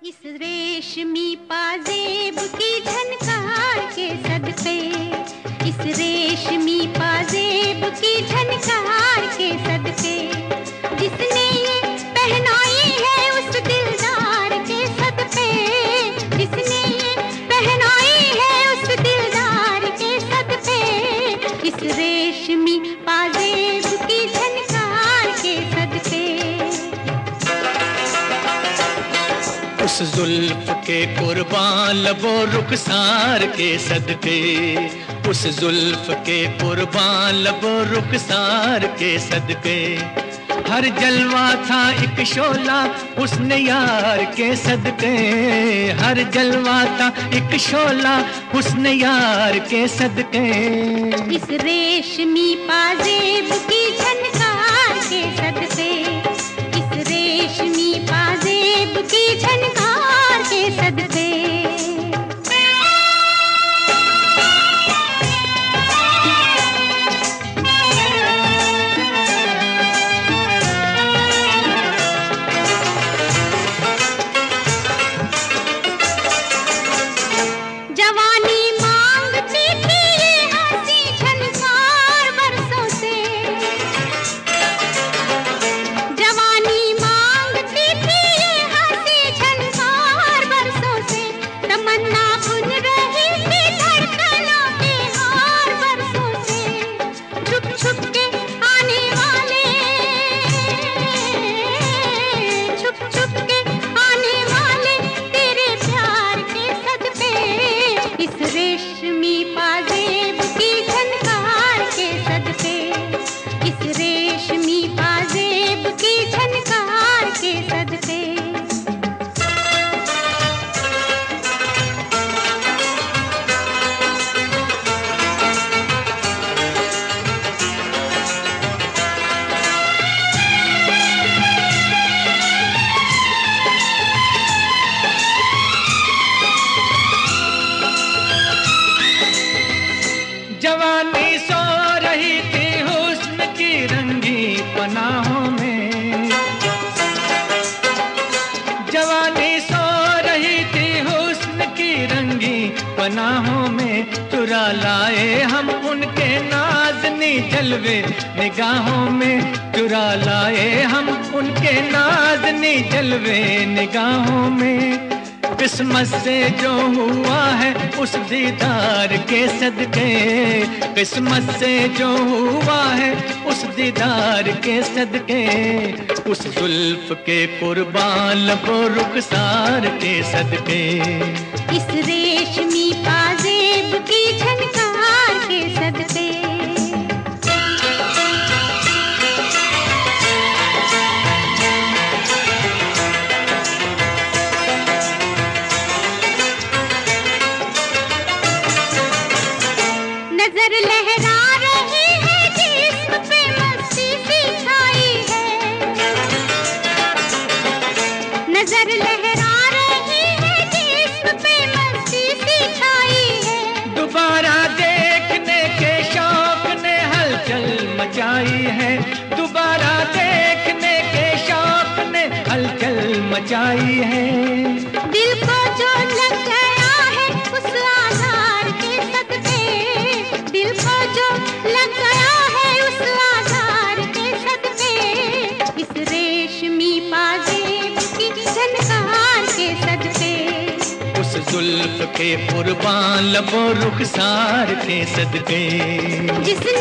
इस रेशमी पाजेब की झनकार के सदके, इस रेशमी पाजेब की झनकार के सदके, जिसने ये पहनाई है उस दिलदार के सदके, जिसने ये पहनाई है उस दिलदार के सदके, इस रेशमी पाजेब की झनकार के सदके। उस जुल्फ के कुर्बान लबो रुखसार के सदके, उस जुल्फ के कुर्बान लबो रुखसार के सदके, हर जलवा था एक शोला हुस्न यार के सदके, हर जलवा था एक शोला हुस्न यार के सदके। इस रेशमी पाजेब की झनकार के सदके, इस रेशमी पाजेब की झनकार के सदके। रेशमी पाजेब की झनकार के सदके, इस रेशमी पाजेब की झनकार के सदके। जवानी सो रही थी हुस्न की रंगी पनाहों में, जवानी सो रही थी हुस्न की रंगी पनाहों में, चुरा लाए हम उनके नाज़नी जलवे निगाहों में, चुरा लाए हम उनके नाज़नी जलवे निगाहों में। किस्मत से जो हुआ है उस दीदार के सदके, किस्मत से जो हुआ है उस दीदार के सदके, उस जुल्फ के कुर्बान लबो रुखसार के सदके। इस रेशमी पाजेब की झनकार के सदके। नजर लहरा रही है जिस्म पे मस्ती सी छाई है, नजर लहरा रही है जिस्म पे मस्ती सी छाई है। दोबारा देखने के शौक ने हलचल मचाई है, दोबारा देखने के शौक ने हलचल मचाई है। दिल को जो लग गया है उस आधार के सदके, दिल को जो लग गया है उस आधार के सदके, इस रेशमी पाजेब की झनकार के सदके, उस जुल्फ के कुर्बान लबो रुखसार के सदके, जिस